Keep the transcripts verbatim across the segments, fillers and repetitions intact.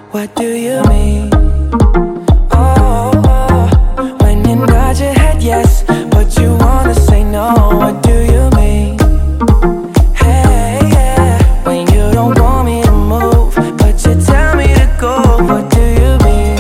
What do you mean? Oh, oh, when you nod your head yes, but you wanna say no. What do you mean? Hey, yeah, when you don't want me to move, but you tell me to go. What do you mean?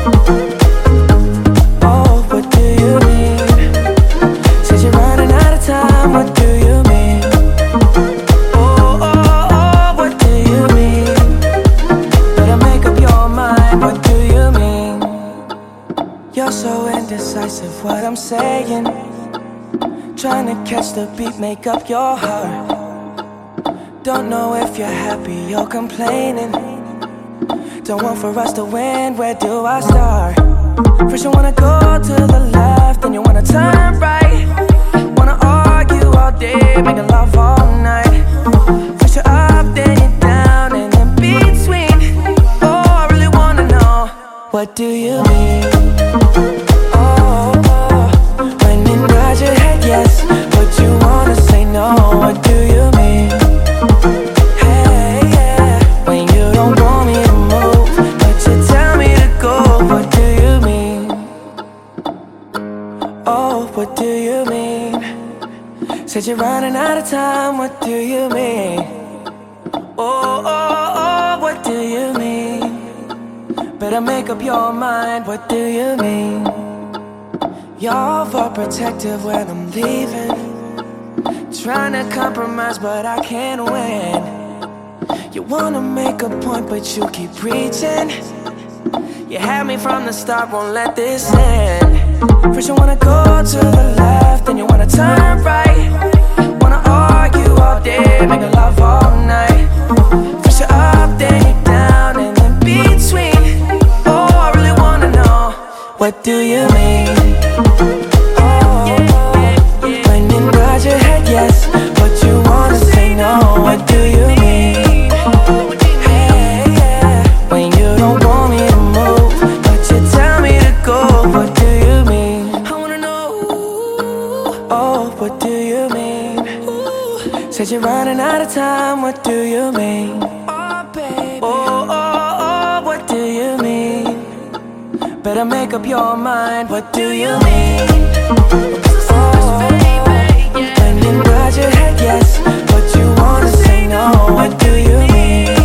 Oh, what do you mean? Said you're running out of time. What do you mean? Oh, oh, oh, what do you mean? Better make up your mind. What do you mean? You're so indecisive, what I'm saying. Trying to catch the beat, make up your heart. Don't know if you're happy or complaining. Don't want for us to win, where do I start? First you wanna go to the left, then you wanna turn right. Wanna argue all day, making love all night. First you're up, then you're down, and in between. Oh, I really wanna know, what do you mean? Oh, oh, when you nod your head yes, but you wanna say no. What do you mean? Hey, yeah, when you don't want me to move, but you tell me to go. What do you mean? Oh, what do you mean? Said you're running out of time. What do you mean? Oh, oh, oh, what do you mean? Better make up your mind. What do you mean? You're overprotective when I'm leaving. Trying to compromise, but I can't win. You wanna make a point, but you keep preaching. You had me from the start, won't let this end. First you wanna go to the left, then you wanna turn right. Wanna argue all day, making love all night. First you're up, then you're down, and in between. Oh, I really wanna know, what do you mean? Oh, when you nod your head yes, but you wanna say no. What do you mean? Hey, yeah, when you don't want me to move, but you tell me to go. What do you mean? I wanna know. Oh, what do you mean? Said you're running out of time. What do you mean? Oh, baby. Oh, oh, oh, what do you mean? Better make up your mind. What do you mean? Oh, when you nod your head yes, but you wanna say no. What do you mean?